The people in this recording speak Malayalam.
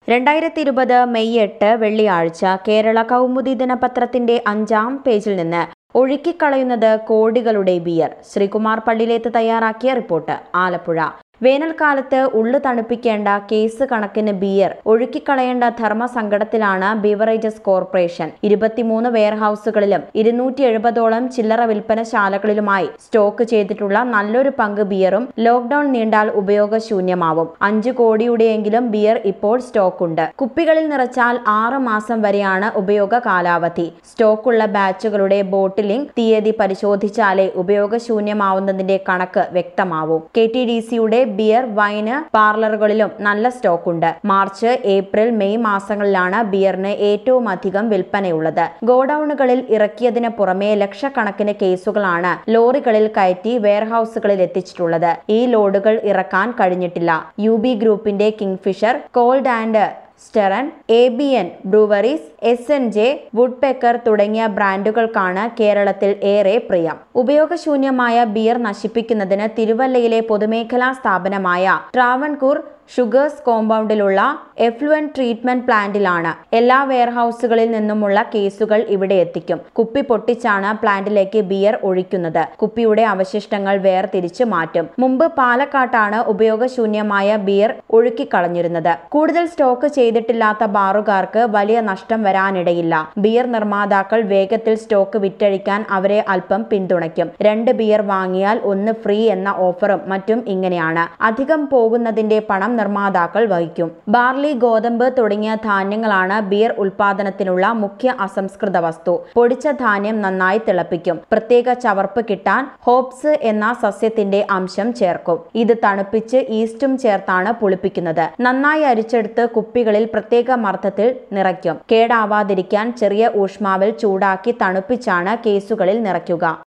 2020 മെയ് 8 വെള്ളിയാഴ്ച കേരള കൗമുദി ദിനപത്രത്തിന്റെ 5-ാം പേജിൽ നിന്ന് ഒഴുക്കിക്കളയുന്നത് കോടികളുടെ ബിയർ. ശ്രീകുമാർ പള്ളിയിലേത്ത് തയ്യാറാക്കിയ റിപ്പോർട്ട്. ആലപ്പുഴ. വേനൽക്കാലത്ത് ഉള്ളു തണുപ്പിക്കേണ്ട കേസ് കണക്കിന് ബിയർ ഒഴുക്കിക്കളയേണ്ട ധർമ്മസങ്കടത്തിലാണ് ബിവറേജസ് കോർപ്പറേഷൻ. 23 വെയർഹൌസുകളിലും 270ഓളം ചില്ലറ വിൽപ്പനശാലകളിലുമായി സ്റ്റോക്ക് ചെയ്തിട്ടുള്ള നല്ലൊരു പങ്ക് ബിയറും ലോക്ഡൌൺ നീണ്ടാൽ ഉപയോഗശൂന്യമാവും. 5 കോടിയുടെയെങ്കിലും ബിയർ ഇപ്പോൾ സ്റ്റോക്കുണ്ട്. കുപ്പികളിൽ നിറച്ചാൽ 6 മാസം വരെയാണ് ഉപയോഗ കാലാവധി. സ്റ്റോക്കുള്ള ബാച്ചുകളുടെ ബോട്ടിലിംഗ് തീയതി പരിശോധിച്ചാലേ ഉപയോഗശൂന്യമാവുന്നതിന്റെ കണക്ക് വ്യക്തമാവൂ. KTDCയുടെ ബിയർ വൈന് പാർലറുകളിലും നല്ല സ്റ്റോക്കുണ്ട്. മാർച്ച്, ഏപ്രിൽ, മെയ് മാസങ്ങളിലാണ് ബിയറിന് ഏറ്റവും അധികം വിൽപ്പനയുള്ളത്. ഗോഡൌണുകളിൽ ഇറക്കിയതിന് പുറമെ ലക്ഷക്കണക്കിന് കേസുകളാണ് ലോറികളിൽ കയറ്റി വെയർഹൌസുകളിൽ എത്തിച്ചിട്ടുള്ളത്. ഈ ലോഡുകൾ ഇറക്കാൻ കഴിഞ്ഞിട്ടില്ല. UB ഗ്രൂപ്പിന്റെ കിങ്ഫിഷർ, കോൾഡ് ആൻഡ് സ്റ്റെറൻ, ABN ബ്രൂവറീസ്, SNJ, വുഡ്പെക്കർ തുടങ്ങിയ ബ്രാൻഡുകൾക്കാണ് കേരളത്തിൽ ഏറെ പ്രിയം. ഉപയോഗശൂന്യമായ ബിയർ നശിപ്പിക്കുന്നതിന് തിരുവല്ലയിലെ പൊതുമേഖലാ സ്ഥാപനമായ ട്രാവൻകൂർ ഷുഗേഴ്സ് കോമ്പൗണ്ടിലുള്ള എഫ്ലുവന്റ് ട്രീറ്റ്മെന്റ് പ്ലാന്റിലാണ് എല്ലാ വെയർഹൌസുകളിൽ നിന്നുമുള്ള കേസുകൾ ഇവിടെ എത്തിക്കും. കുപ്പി പൊട്ടിച്ചാണ് പ്ലാന്റിലേക്ക് ബിയർ ഒഴിക്കുന്നത്. കുപ്പിയുടെ അവശിഷ്ടങ്ങൾ വേർതിരിച്ച് മാറ്റും. മുമ്പ് പാലക്കാട്ടാണ് ഉപയോഗശൂന്യമായ ബിയർ ഒഴുക്കിക്കളഞ്ഞിരുന്നത്. കൂടുതൽ സ്റ്റോക്ക് ചെയ്തിട്ടില്ലാത്ത ബാറുകാർക്ക് വലിയ നഷ്ടം വരാനിടയില്ല. ബിയർ നിർമ്മാതാക്കൾ വേഗത്തിൽ സ്റ്റോക്ക് വിറ്റഴിക്കാൻ അവരെ അല്പം പിന്തുണയ്ക്കും. 2 ബിയർ വാങ്ങിയാൽ 1 ഫ്രീ എന്ന ഓഫറും മറ്റും ഇങ്ങനെയാണ്. അധികം പോകുന്നതിന്റെ പണം നിർമ്മാതാക്കൾ വഹിക്കും. ബാർലി, ഗോതമ്പ് തുടങ്ങിയ ധാന്യങ്ങളാണ് ബിയർ ഉൽപാദനത്തിനുള്ള മുഖ്യ അസംസ്കൃത വസ്തു. പൊടിച്ച ധാന്യം നന്നായി തിളപ്പിക്കും. പ്രത്യേക ചവർപ്പ് കിട്ടാൻ ഹോപ്സ് എന്ന സസ്യത്തിന്റെ അംശം ചേർക്കും. ഇത് തണുപ്പിച്ച് ഈസ്റ്റും ചേർത്താണ് പുളിപ്പിക്കുന്നത്. നന്നായി അരിച്ചെടുത്ത് കുപ്പികളിൽ പ്രത്യേക മർദ്ദത്തിൽ നിറയ്ക്കും. കേടാവാതിരിക്കാൻ ചെറിയ ഊഷ്മാവിൽ ചൂടാക്കി തണുപ്പിച്ചാണ് കേസുകളിൽ നിറയ്ക്കുക.